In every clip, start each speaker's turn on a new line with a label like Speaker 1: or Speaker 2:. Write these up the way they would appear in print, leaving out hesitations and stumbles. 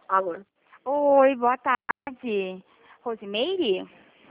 Speaker 1: Alô?
Speaker 2: Oi, boa tarde. Rosimeire?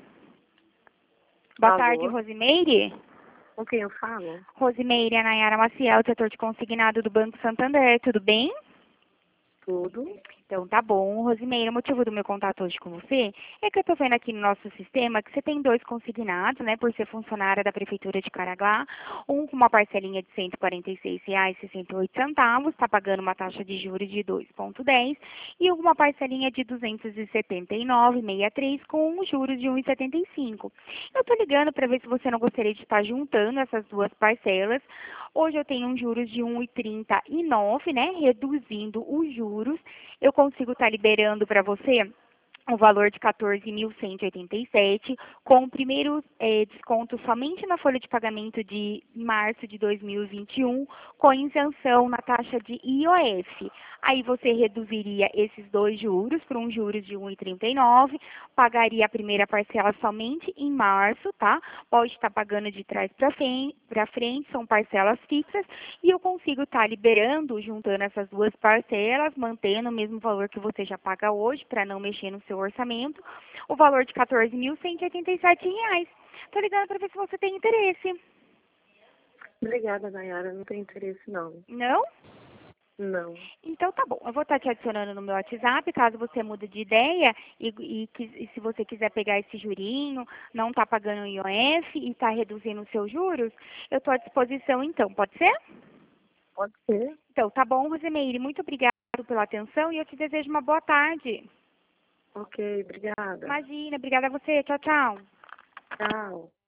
Speaker 2: Boa tarde,
Speaker 1: Alô?
Speaker 2: Rosimeire.
Speaker 1: Com quem eu falo?
Speaker 2: Rosimeire, a Nayara Maciel, setor de consignado do Banco Santander, tudo bem?
Speaker 1: Tudo?
Speaker 2: Então tá bom. Rosimeira, o motivo do meu contato hoje com você é que eu tô vendo aqui no nosso sistema que você tem dois consignados, né, por ser funcionária da Prefeitura de Caraguá, um com uma parcelinha de R$ 146,68, está pagando uma taxa de juros de 2,10 e uma parcelinha de R$ 279,63 com juros de 1,75. Eu tô ligando para ver se você não gostaria de estar juntando essas duas parcelas. Hoje eu tenho um juros de 1,39, né, reduzindo os juros. Eu consigo estar liberando para você o valor de 14.187, com o primeiro desconto somente na folha de pagamento de março de 2021, com isenção na taxa de IOF. Aí você reduziria esses dois juros para um juros de 1,39, pagaria a primeira parcela somente em março, tá? Pode estar pagando de trás para frente, são parcelas fixas, e eu consigo estar liberando, juntando essas duas parcelas, mantendo o mesmo valor que você já paga hoje, para não mexer no seu orçamento, o valor de R$ 14.187. Estou ligando para ver se você tem interesse.
Speaker 1: Obrigada, Nayara. Não tem interesse, não.
Speaker 2: Não?
Speaker 1: Não.
Speaker 2: Então tá bom. Eu vou estar te adicionando no meu WhatsApp, caso você mude de ideia e se você quiser pegar esse jurinho, não está pagando IOF e está reduzindo os seus juros, eu estou à disposição então, pode ser?
Speaker 1: Pode ser.
Speaker 2: Então tá bom, Rosemeire. Muito obrigada pela atenção e eu te desejo uma boa tarde.
Speaker 1: Ok, obrigada.
Speaker 2: Imagina, obrigada a você. Tchau, tchau.
Speaker 1: Tchau.